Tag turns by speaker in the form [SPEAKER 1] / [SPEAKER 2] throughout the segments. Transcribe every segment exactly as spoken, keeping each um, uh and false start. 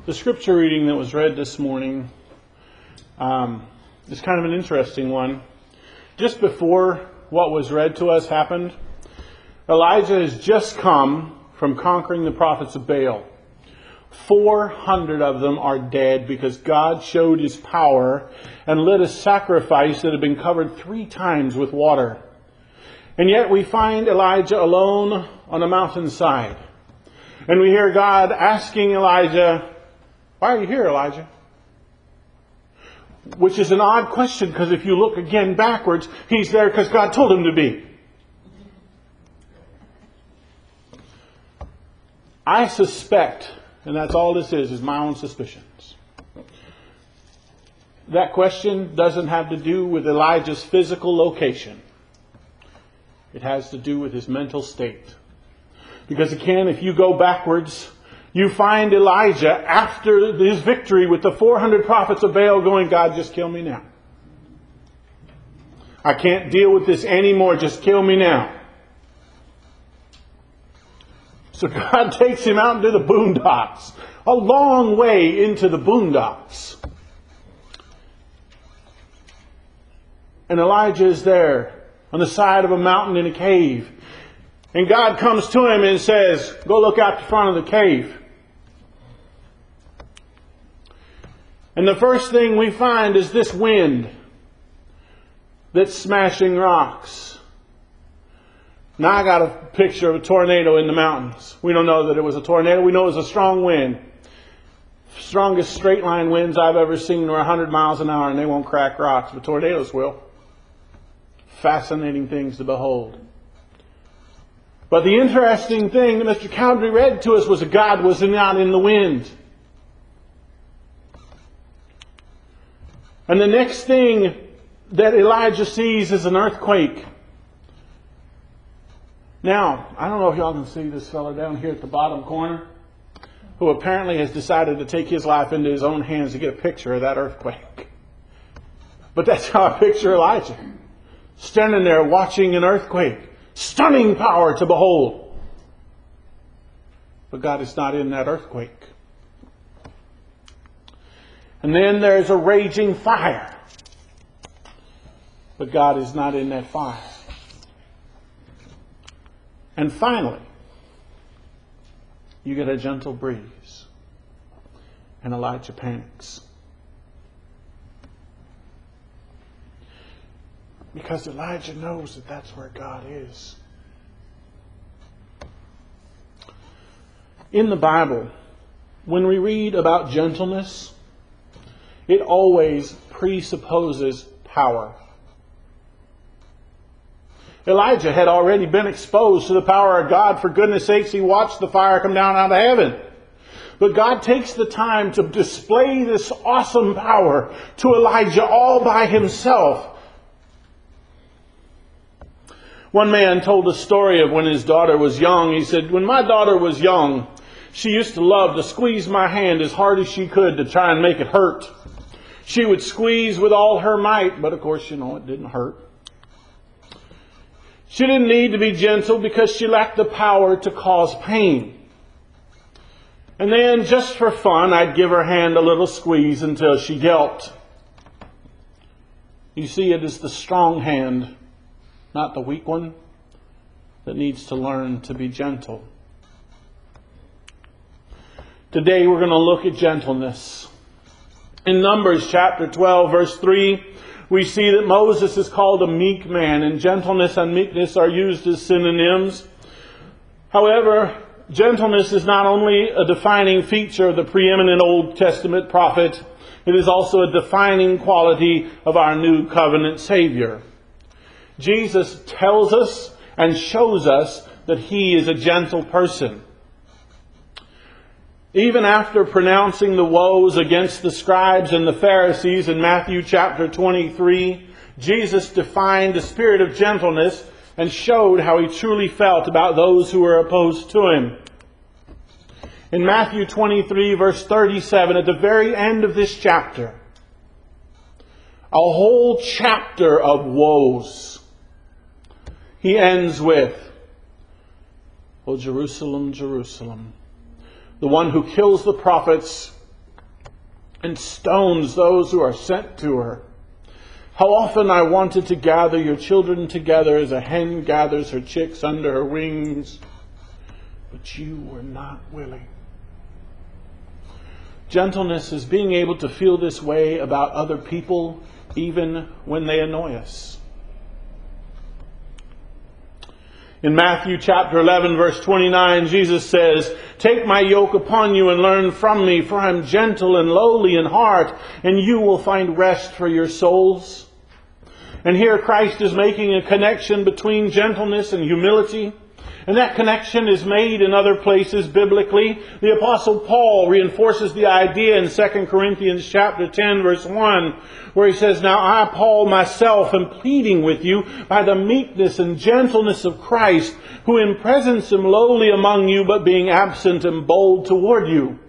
[SPEAKER 1] The scripture reading that was read this morning um, is kind of an interesting one. Just before what was read to us happened, Elijah has just come from conquering the prophets of Baal. four hundred of them are dead because God showed his power and lit a sacrifice that had been covered three times with water. And yet we find Elijah alone on a mountainside. And we hear God asking Elijah, "Why are you here, Elijah?" Which is an odd question, because if you look again backwards, he's there because God told him to be. I suspect, and that's all this is, is my own suspicions. That question doesn't have to do with Elijah's physical location. It has to do with his mental state. Because again, if you go backwards, you find Elijah after his victory with the four hundred prophets of Baal going, "God, just kill me now. I can't deal with this anymore. Just kill me now." So God takes him out into the boondocks, a long way into the boondocks. And Elijah is there on the side of a mountain in a cave. And God comes to him and says, "Go look out the front of the cave." And the first thing we find is this wind that's smashing rocks. Now I got a picture of a tornado in the mountains. We don't know that it was a tornado. We know it was a strong wind. Strongest straight line winds I've ever seen were one hundred miles an hour, and they won't crack rocks, but tornadoes will. Fascinating things to behold. But the interesting thing that Mister Cowdery read to us was that God was not in the wind. And the next thing that Elijah sees is an earthquake. Now, I don't know if y'all can see this fellow down here at the bottom corner, who apparently has decided to take his life into his own hands to get a picture of that earthquake. But that's how I picture Elijah. Standing there watching an earthquake. Stunning power to behold. But God is not in that earthquake. And then there's a raging fire. But God is not in that fire. And finally, you get a gentle breeze. And Elijah panics. Because Elijah knows that that's where God is. In the Bible, when we read about gentleness, it always presupposes power. Elijah had already been exposed to the power of God. For goodness sakes, he watched the fire come down out of heaven. But God takes the time to display this awesome power to Elijah all by himself. One man told a story of when his daughter was young. He said, "When my daughter was young, she used to love to squeeze my hand as hard as she could to try and make it hurt. She would squeeze with all her might, but of course, you know, it didn't hurt. She didn't need to be gentle because she lacked the power to cause pain. And then, just for fun, I'd give her hand a little squeeze until she yelped." You see, it is the strong hand, not the weak one, that needs to learn to be gentle. Today we're going to look at gentleness. In Numbers chapter twelve, verse three, we see that Moses is called a meek man, and gentleness and meekness are used as synonyms. However, gentleness is not only a defining feature of the preeminent Old Testament prophet, it is also a defining quality of our new covenant Savior. Jesus tells us and shows us that he is a gentle person. Even after pronouncing the woes against the scribes and the Pharisees in Matthew chapter twenty-three, Jesus defined the spirit of gentleness and showed how he truly felt about those who were opposed to him. In Matthew twenty-three, verse thirty-seven, at the very end of this chapter, a whole chapter of woes. He ends with, "O Jerusalem, Jerusalem, the one who kills the prophets and stones those who are sent to her. How often I wanted to gather your children together as a hen gathers her chicks under her wings, but you were not willing. Gentleness is being able to feel this way about other people, even when they annoy us. In Matthew chapter eleven, verse twenty-nine, Jesus says, "Take my yoke upon you and learn from me, for I am gentle and lowly in heart, and you will find rest for your souls." And here Christ is making a connection between gentleness and humility. And that connection is made in other places biblically. The Apostle Paul reinforces the idea in Second Corinthians chapter ten, verse one, where he says, "Now I, Paul, myself am pleading with you by the meekness and gentleness of Christ, who in presence am lowly among you, but being absent am bold toward you."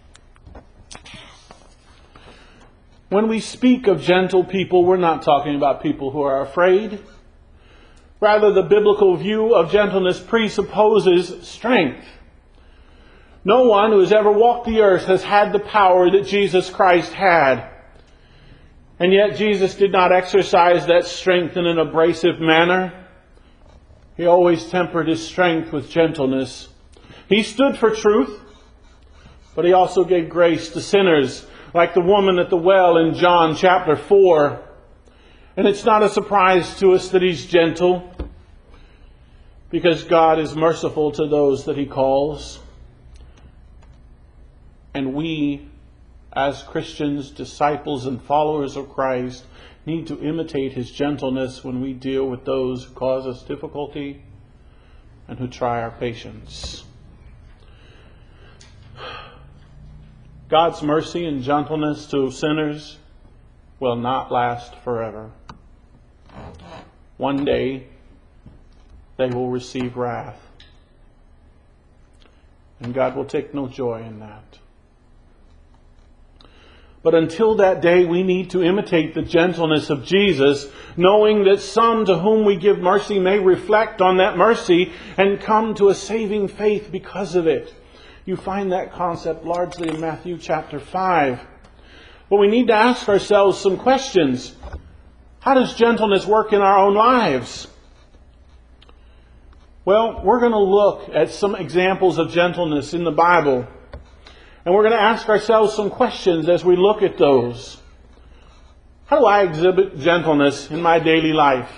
[SPEAKER 1] When we speak of gentle people, we're not talking about people who are afraid. Rather, the biblical view of gentleness presupposes strength. No one who has ever walked the earth has had the power that Jesus Christ had. And yet Jesus did not exercise that strength in an abrasive manner. He always tempered his strength with gentleness. He stood for truth, but he also gave grace to sinners, like the woman at the well in John chapter four. And it's not a surprise to us that he's gentle, because God is merciful to those that he calls. And we, as Christians, disciples and followers of Christ, need to imitate his gentleness when we deal with those who cause us difficulty and who try our patience. God's mercy and gentleness to sinners will not last forever. One day, they will receive wrath. And God will take no joy in that. But until that day, we need to imitate the gentleness of Jesus, knowing that some to whom we give mercy may reflect on that mercy and come to a saving faith because of it. You find that concept largely in Matthew chapter five. But we need to ask ourselves some questions. How does gentleness work in our own lives? Well, we're going to look at some examples of gentleness in the Bible. And we're going to ask ourselves some questions as we look at those. How do I exhibit gentleness in my daily life?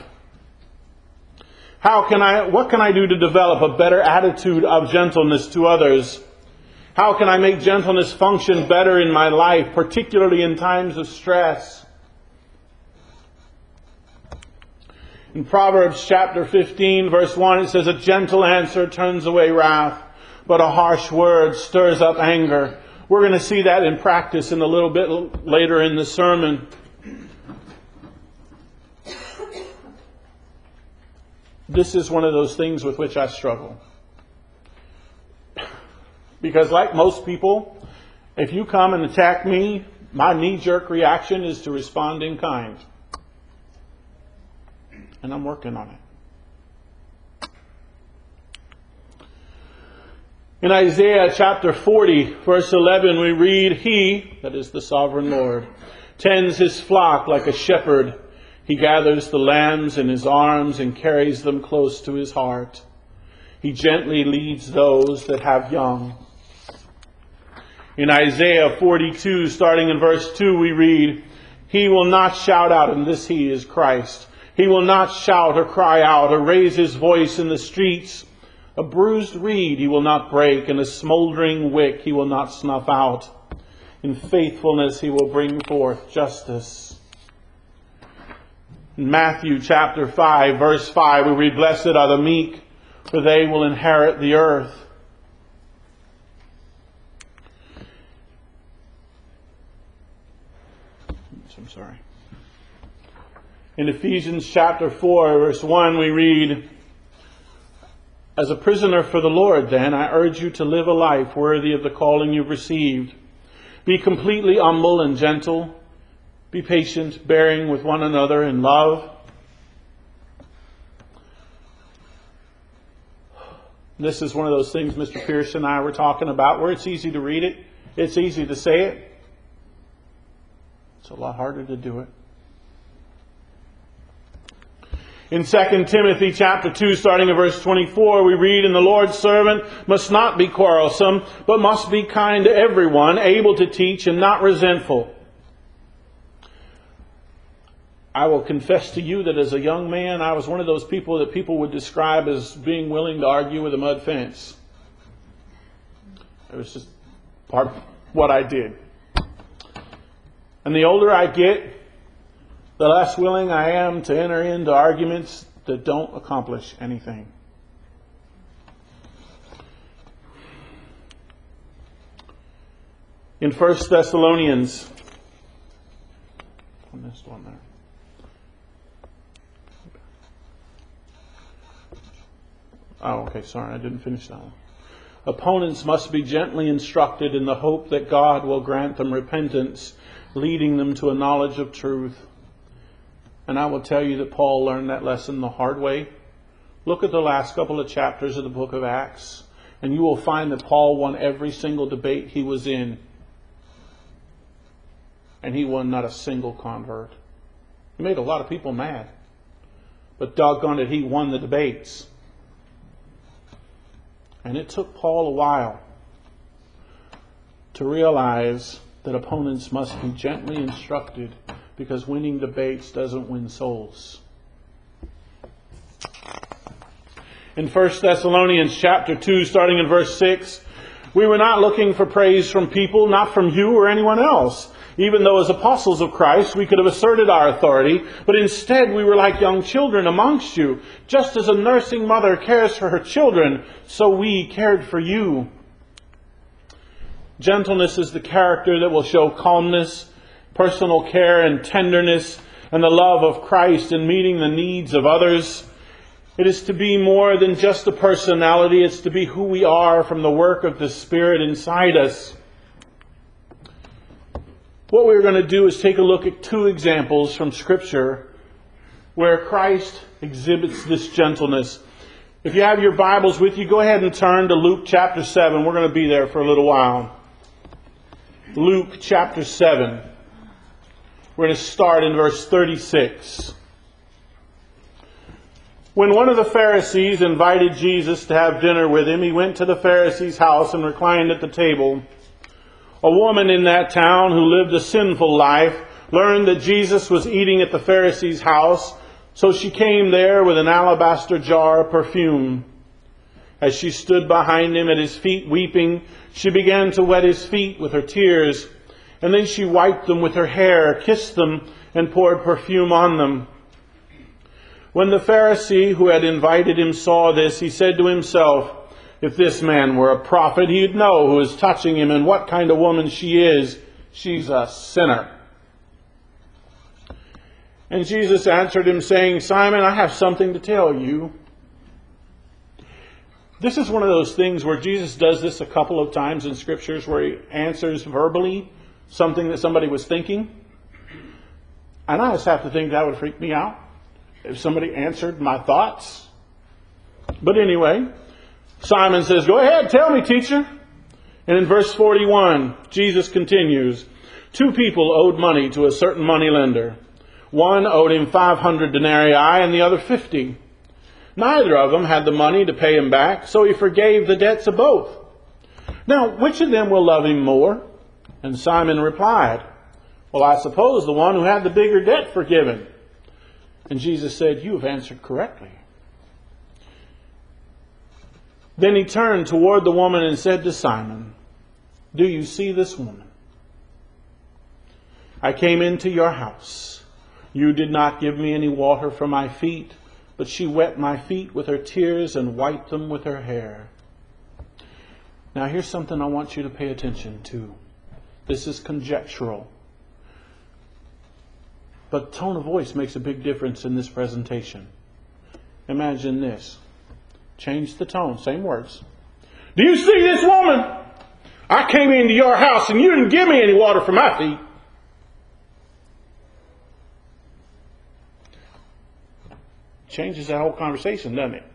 [SPEAKER 1] How can I, what can I do to develop a better attitude of gentleness to others? How can I make gentleness function better in my life, particularly in times of stress? In Proverbs chapter fifteen, verse one, it says, "A gentle answer turns away wrath, but a harsh word stirs up anger." We're going to see that in practice in a little bit later in the sermon. This is one of those things with which I struggle. Because like most people, if you come and attack me, my knee-jerk reaction is to respond in kind. And I'm working on it. In Isaiah chapter forty, verse eleven, we read, "He," that is the sovereign Lord, "tends his flock like a shepherd. He gathers the lambs in his arms and carries them close to his heart. He gently leads those that have young." In Isaiah forty-two, starting in verse two, we read, "He will not shout out," and this he is Christ. "He will not shout or cry out or raise his voice in the streets. A bruised reed he will not break, and a smoldering wick he will not snuff out. In faithfulness he will bring forth justice." In Matthew chapter five, verse five, we read, "Blessed are the meek, for they will inherit the earth." I'm sorry. In Ephesians chapter four, verse one, we read, "As a prisoner for the Lord, then, I urge you to live a life worthy of the calling you've received. Be completely humble and gentle. Be patient, bearing with one another in love." This is one of those things Mister Pierce and I were talking about, where it's easy to read it, it's easy to say it, It's a lot harder to do it. In Second Timothy chapter two, starting at verse twenty-four, we read, "And the Lord's servant must not be quarrelsome, but must be kind to everyone, able to teach and not resentful." I will confess to you that as a young man, I was one of those people that people would describe as being willing to argue with a mud fence. It was just part of what I did. And the older I get, the less willing I am to enter into arguments that don't accomplish anything. In First Thessalonians, I missed one there. Oh, okay, sorry, I didn't finish that one. Opponents must be gently instructed in the hope that God will grant them repentance, leading them to a knowledge of truth. And I will tell you that Paul learned that lesson the hard way. Look at the last couple of chapters of the book of Acts, and you will find that Paul won every single debate he was in. And he won not a single convert. He made a lot of people mad. But doggone it, he won the debates. And it took Paul a while to realize that opponents must be gently instructed, because winning debates doesn't win souls. In First Thessalonians chapter two, starting in verse six, "We were not looking for praise from people, not from you or anyone else. Even though as apostles of Christ we could have asserted our authority, but instead we were like young children amongst you. Just as a nursing mother cares for her children, so we cared for you." Gentleness is the character that will show calmness, personal care and tenderness, and the love of Christ in meeting the needs of others. It is to be more than just a personality. It's to be who we are from the work of the Spirit inside us. What we're going to do is take a look at two examples from Scripture where Christ exhibits this gentleness. If you have your Bibles with you, go ahead and turn to Luke chapter seven. We're going to be there for a little while. Luke chapter seven. We're going to start in verse thirty-six. When one of the Pharisees invited Jesus to have dinner with him, he went to the Pharisee's house and reclined at the table. A woman in that town who lived a sinful life learned that Jesus was eating at the Pharisee's house, so she came there with an alabaster jar of perfume. As she stood behind him at his feet weeping, she began to wet his feet with her tears, and then she wiped them with her hair, kissed them, and poured perfume on them. When the Pharisee who had invited him saw this, he said to himself, "If this man were a prophet, he'd know who is touching him and what kind of woman she is. She's a sinner." And Jesus answered him, saying, "Simon, I have something to tell you." This is one of those things where Jesus does this a couple of times in Scriptures, where he answers verbally something that somebody was thinking. And I just have to think that would freak me out if somebody answered my thoughts. But anyway, Simon says, "Go ahead, tell me, teacher." And in verse forty-one, Jesus continues, "Two people owed money to a certain moneylender. One owed him five hundred denarii and the other fifty. Neither of them had the money to pay him back, so he forgave the debts of both. Now, which of them will love him more?" And Simon replied, "Well, I suppose the one who had the bigger debt forgiven." And Jesus said, "You have answered correctly." Then he turned toward the woman and said to Simon, "Do you see this woman? I came into your house. You did not give me any water for my feet, but she wet my feet with her tears and wiped them with her hair." Now here's something I want you to pay attention to. This is conjectural. But tone of voice makes a big difference in this presentation. Imagine this. Change the tone, same words. "Do you see this woman? I came into your house and you didn't give me any water for my feet." Changes that whole conversation, doesn't it?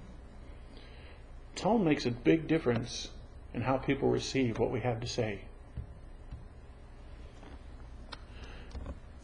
[SPEAKER 1] Tone makes a big difference in how people receive what we have to say.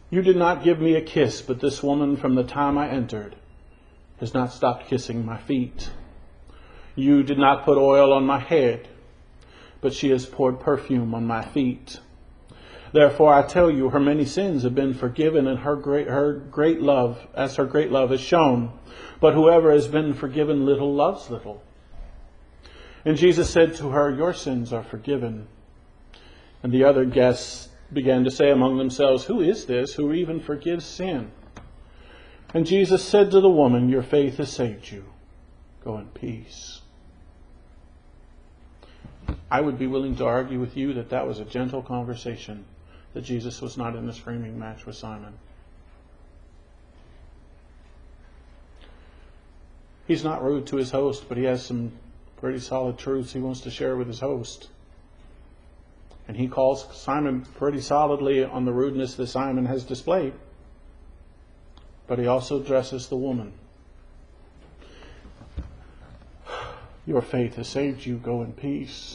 [SPEAKER 1] You did not give me a kiss, but this woman from the time I entered has not stopped kissing my feet. You did not put oil on my head, but she has poured perfume on my feet. Therefore I tell you, her many sins have been forgiven, and her great, her great love, as her great love is shown. But whoever has been forgiven little loves little. And Jesus said to her, your sins are forgiven. And the other guests began to say among themselves, who is this who even forgives sin? And Jesus said to the woman, your faith has saved you. Go in peace. I would be willing to argue with you that that was a gentle conversation, that Jesus was not in a screaming match with Simon. He's not rude to his host, but he has some pretty solid truths he wants to share with his host. And he calls Simon pretty solidly on the rudeness that Simon has displayed. But he also addresses the woman. Your faith has saved you. Go in peace.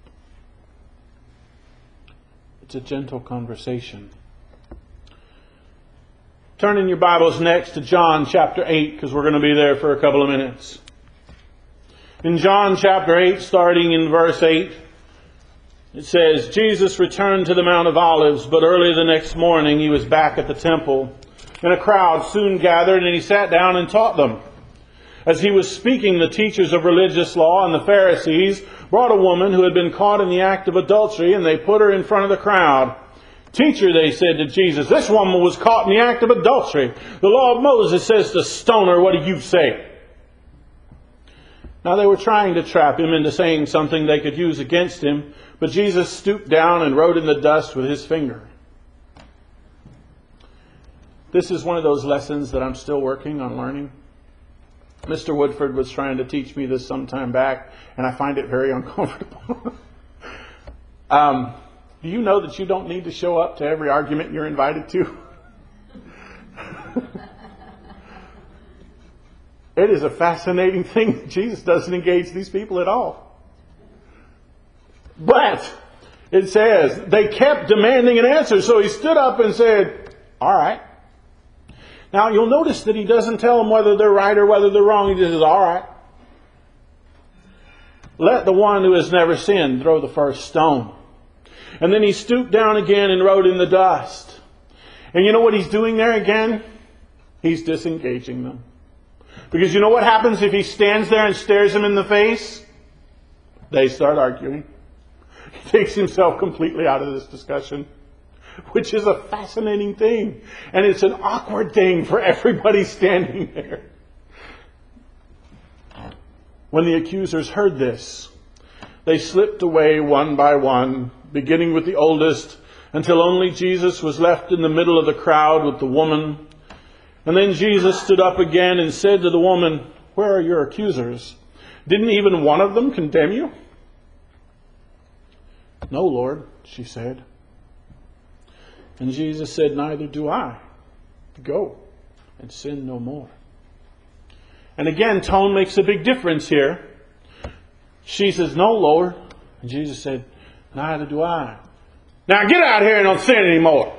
[SPEAKER 1] It's a gentle conversation. Turn in your Bibles next to John chapter eight, because we're going to be there for a couple of minutes. In John chapter eight, starting in verse eight, it says, Jesus returned to the Mount of Olives, but early the next morning he was back at the temple, and a crowd soon gathered, and he sat down and taught them. As he was speaking, the teachers of religious law and the Pharisees brought a woman who had been caught in the act of adultery, and they put her in front of the crowd. Teacher, they said to Jesus, this woman was caught in the act of adultery. The law of Moses says to stone her. What do you say? Now they were trying to trap him into saying something they could use against him, but Jesus stooped down and wrote in the dust with his finger. This is one of those lessons that I'm still working on learning. Mister Woodford was trying to teach me this some time back, and I find it very uncomfortable. um, do you know that you don't need to show up to every argument you're invited to? It is a fascinating thing that Jesus doesn't engage these people at all. But it says they kept demanding an answer, so he stood up and said, all right. Now, you'll notice that he doesn't tell them whether they're right or whether they're wrong. He just says, all right. Let the one who has never sinned throw the first stone. And then he stooped down again and wrote in the dust. And you know what he's doing there again? He's disengaging them. Because you know what happens if he stands there and stares them in the face? They start arguing. He takes himself completely out of this discussion, which is a fascinating thing. And it's an awkward thing for everybody standing there. When the accusers heard this, they slipped away one by one, beginning with the oldest, until only Jesus was left in the middle of the crowd with the woman. And then Jesus stood up again and said to the woman, where are your accusers? Didn't even one of them condemn you? No, Lord, she said. And Jesus said, neither do I. Go and sin no more. And again, tone makes a big difference here. She says, no, Lord. And Jesus said, neither do I. Now get out here and don't sin anymore.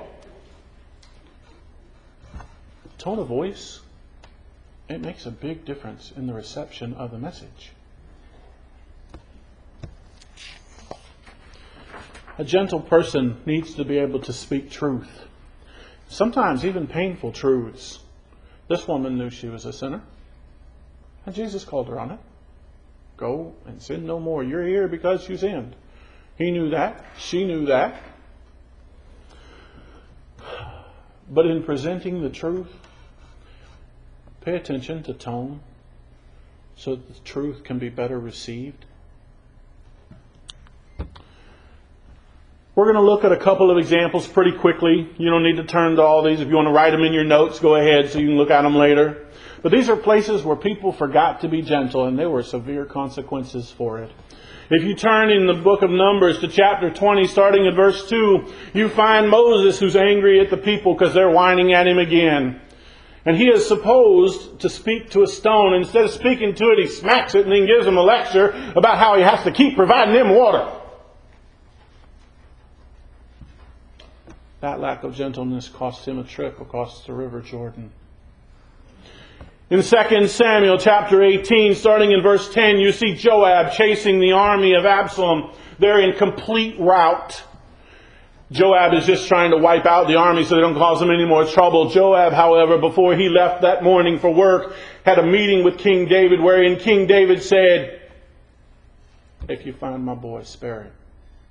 [SPEAKER 1] Tone of voice, it makes a big difference in the reception of the message. A gentle person needs to be able to speak truth. Sometimes even painful truths. This woman knew she was a sinner. And Jesus called her on it. Go and sin no more. You're here because you sinned. He knew that. She knew that. But in presenting the truth, pay attention to tone so that the truth can be better received. We're going to look at a couple of examples pretty quickly. You don't need to turn to all these. If you want to write them in your notes, go ahead so you can look at them later. But these are places where people forgot to be gentle, and there were severe consequences for it. If you turn in the book of Numbers to chapter twenty, starting at verse two, you find Moses who's angry at the people because they're whining at him again. And he is supposed to speak to a stone. Instead of speaking to it, he smacks it and then gives them a lecture about how he has to keep providing them water. That lack of gentleness cost him a trip across the River Jordan. In Second Samuel chapter eighteen, starting in verse ten, you see Joab chasing the army of Absalom. They're in complete rout. Joab is just trying to wipe out the army so they don't cause him any more trouble. Joab, however, before he left that morning for work, had a meeting with King David wherein King David said, "If you find my boy, spare him."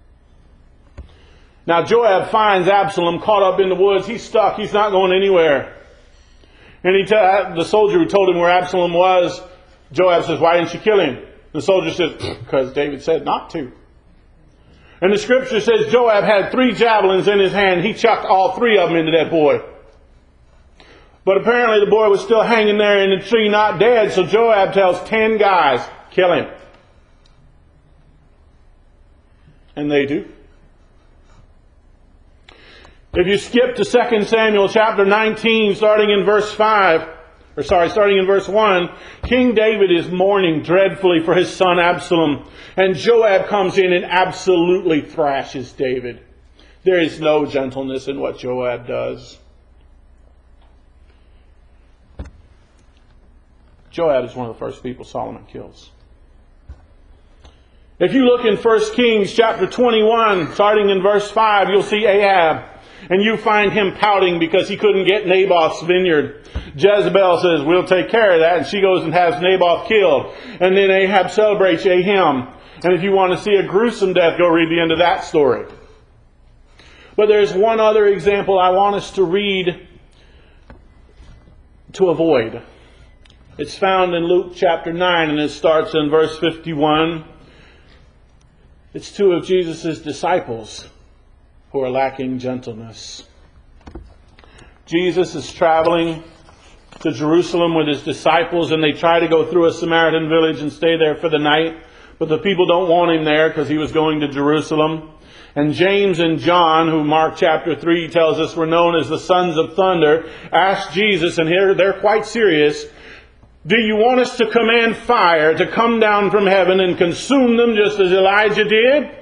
[SPEAKER 1] Now Joab finds Absalom caught up in the woods. He's stuck. He's not going anywhere. And he t- the soldier who told him where Absalom was, Joab says, "Why didn't you kill him?" The soldier says, "Because David said not to." And the scripture says Joab had three javelins in his hand. He chucked all three of them into that boy. But apparently the boy was still hanging there in the tree, not dead. So Joab tells ten guys, "Kill him." And they do. If you skip to Second Samuel chapter nineteen, starting in verse five, or sorry, starting in verse one, King David is mourning dreadfully for his son Absalom. And Joab comes in and absolutely thrashes David. There is no gentleness in what Joab does. Joab is one of the first people Solomon kills. If you look in First Kings chapter twenty-one, starting in verse five, you'll see Ahab. And you find him pouting because he couldn't get Naboth's vineyard. Jezebel says, "We'll take care of that." And she goes and has Naboth killed. And then Ahab celebrates Ahim. And if you want to see a gruesome death, go read the end of that story. But there's one other example I want us to read to avoid. It's found in Luke chapter nine, and it starts in verse fifty-one. It's two of Jesus' disciples who are lacking gentleness. Jesus is traveling to Jerusalem with his disciples, and they try to go through a Samaritan village and stay there for the night. But the people don't want him there because he was going to Jerusalem. And James and John, who Mark chapter three tells us were known as the sons of thunder, asked Jesus, and here they're quite serious, "Do you want us to command fire to come down from heaven and consume them just as Elijah did?"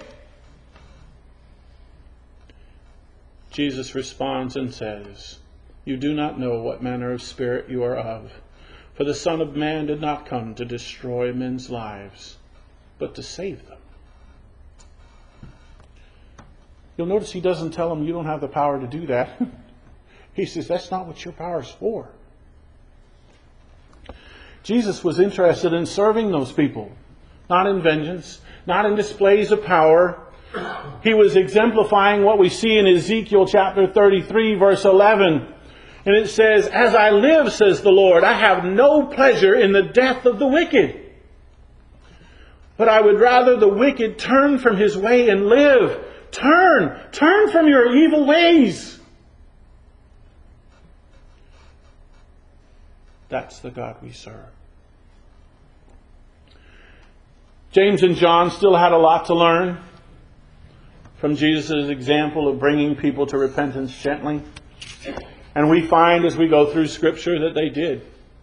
[SPEAKER 1] Jesus responds and says, "You do not know what manner of spirit you are of. For the Son of Man did not come to destroy men's lives, but to save them." You'll notice he doesn't tell them, "You don't have the power to do that." He says, "That's not what your power is for." Jesus was interested in serving those people, not in vengeance, not in displays of power. He was exemplifying what we see in Ezekiel chapter thirty-three, verse eleven. And it says, "As I live, says the Lord, I have no pleasure in the death of the wicked. But I would rather the wicked turn from his way and live." Turn! Turn from your evil ways! That's the God we serve. James and John still had a lot to learn from Jesus' example of bringing people to repentance gently. And we find as we go through Scripture that they did.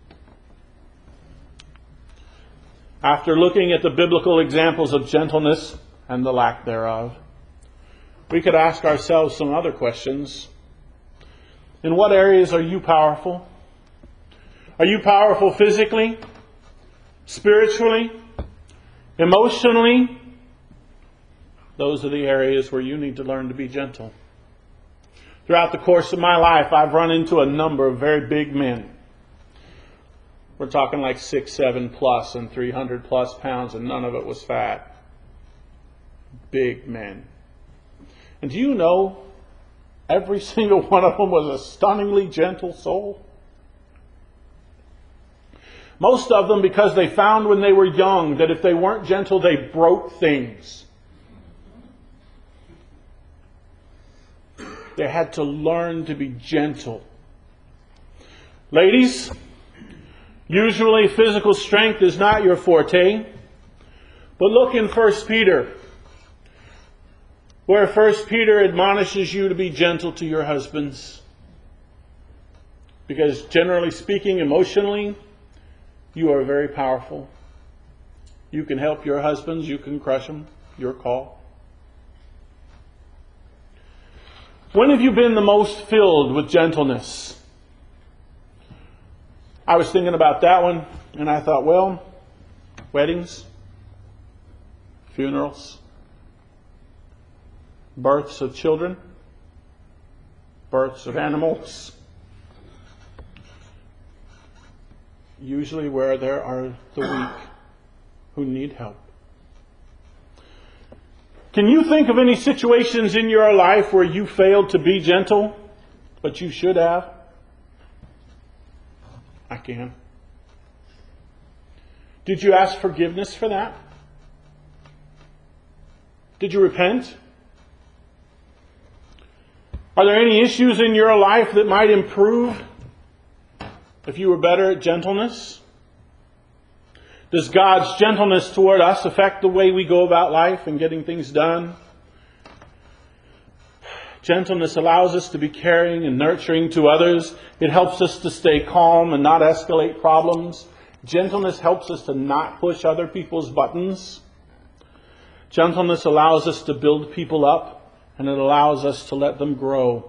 [SPEAKER 1] After looking at the biblical examples of gentleness and the lack thereof, we could ask ourselves some other questions. In what areas are you powerful? Are you powerful physically, spiritually, emotionally? Those are the areas where you need to learn to be gentle. Throughout the course of my life, I've run into a number of very big men. We're talking like six, seven plus and three hundred plus pounds, and none of it was fat. Big men. And do you know, every single one of them was a stunningly gentle soul? Most of them because they found when they were young that if they weren't gentle, they broke things. They had to learn to be gentle. Ladies, usually physical strength is not your forte. But look in First Peter, where First Peter admonishes you to be gentle to your husbands. Because generally speaking, emotionally, you are very powerful. You can help your husbands. You can crush them. Your call. When have you been the most filled with gentleness? I was thinking about that one, and I thought, well, weddings, funerals, births of children, births of animals. Usually where there are the weak who need help. Can you think of any situations in your life where you failed to be gentle, but you should have? I can. Did you ask forgiveness for that? Did you repent? Are there any issues in your life that might improve if you were better at gentleness? Does God's gentleness toward us affect the way we go about life and getting things done? Gentleness allows us to be caring and nurturing to others. It helps us to stay calm and not escalate problems. Gentleness helps us to not push other people's buttons. Gentleness allows us to build people up, and it allows us to let them grow.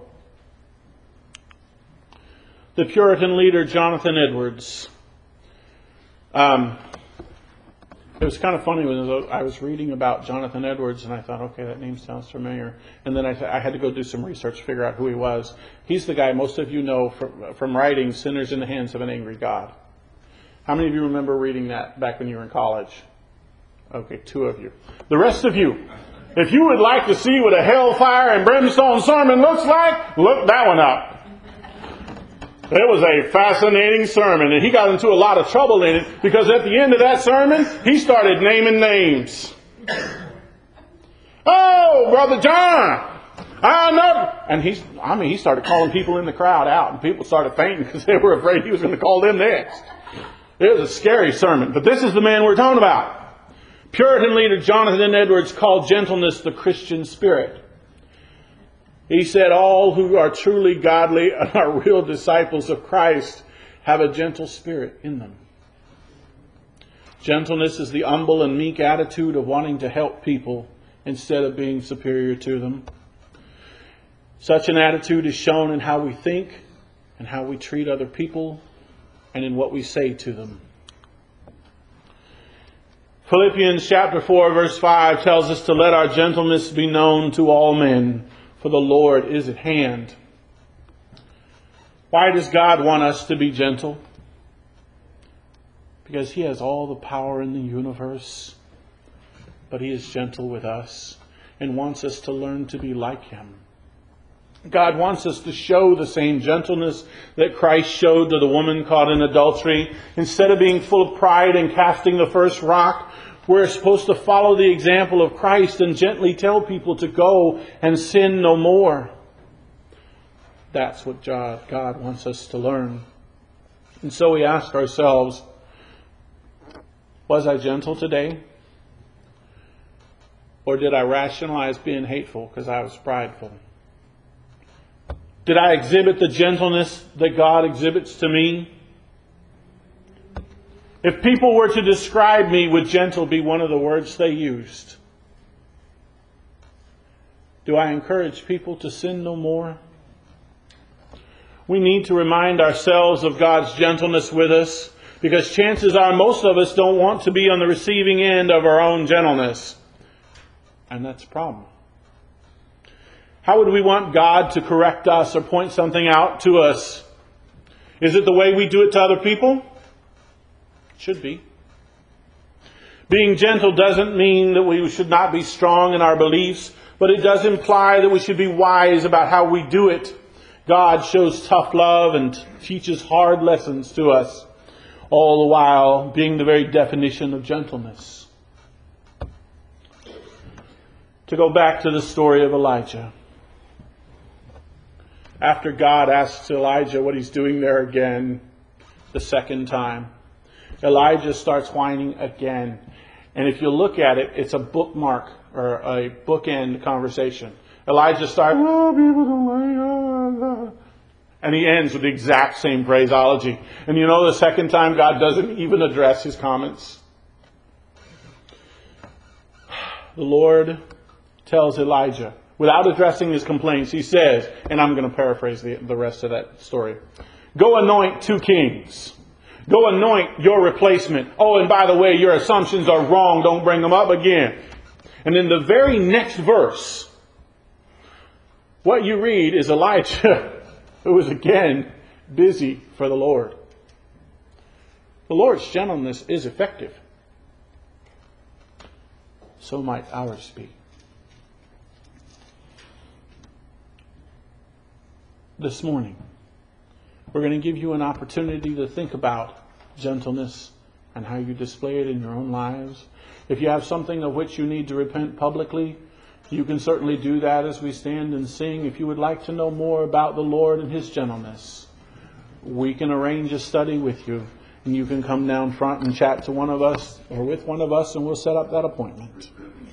[SPEAKER 1] The Puritan leader Jonathan Edwards. Um, it was kind of funny when I was reading about Jonathan Edwards, and I thought, okay, that name sounds familiar. And then I, th- I had to go do some research to figure out who he was. He's the guy most of you know from, from writing Sinners in the Hands of an Angry God. How many of you remember reading that back when you were in college? Okay, two of you. The rest of you, if you would like to see what a hellfire and brimstone sermon looks like, look that one up. It was a fascinating sermon, and he got into a lot of trouble in it because at the end of that sermon, he started naming names. Oh, Brother John, I know. And he's, I mean, he started calling people in the crowd out, and people started fainting because they were afraid he was going to call them next. It was a scary sermon, but this is the man we're talking about. Puritan leader Jonathan Edwards called gentleness the Christian spirit. He said all who are truly godly and are real disciples of Christ have a gentle spirit in them. Gentleness is the humble and meek attitude of wanting to help people instead of being superior to them. Such an attitude is shown in how we think and how we treat other people and in what we say to them. Philippians chapter four verse five tells us to let our gentleness be known to all men, for the Lord is at hand. Why does God want us to be gentle? Because He has all the power in the universe, but He is gentle with us and wants us to learn to be like Him. God wants us to show the same gentleness that Christ showed to the woman caught in adultery. Instead of being full of pride and casting the first rock, we're supposed to follow the example of Christ and gently tell people to go and sin no more. That's what God, God wants us to learn. And so we ask ourselves, was I gentle today? Or did I rationalize being hateful because I was prideful? Did I exhibit the gentleness that God exhibits to me? If people were to describe me, would gentle be one of the words they used? Do I encourage people to sin no more? We need to remind ourselves of God's gentleness with us, because chances are most of us don't want to be on the receiving end of our own gentleness. And that's a problem. How would we want God to correct us or point something out to us? Is it the way we do it to other people? It should be. Being gentle doesn't mean that we should not be strong in our beliefs, but it does imply that we should be wise about how we do it. God shows tough love and teaches hard lessons to us, all the while being the very definition of gentleness. To go back to the story of Elijah. After God asks Elijah what he's doing there again, the second time, Elijah starts whining again. And if you look at it, it's a bookmark or a bookend conversation. Elijah starts, oh, people don't like it. And he ends with the exact same phraseology. And you know, the second time, God doesn't even address his comments. The Lord tells Elijah, without addressing his complaints, he says, and I'm going to paraphrase the, the rest of that story, go anoint two kings. Go anoint your replacement. Oh, and by the way, your assumptions are wrong. Don't bring them up again. And in the very next verse, what you read is Elijah, who was again busy for the Lord. The Lord's gentleness is effective. So might ours be. This morning, we're going to give you an opportunity to think about gentleness and how you display it in your own lives. If you have something of which you need to repent publicly, you can certainly do that as we stand and sing. If you would like to know more about the Lord and His gentleness, we can arrange a study with you. And you can come down front and chat to one of us or with one of us, and we'll set up that appointment.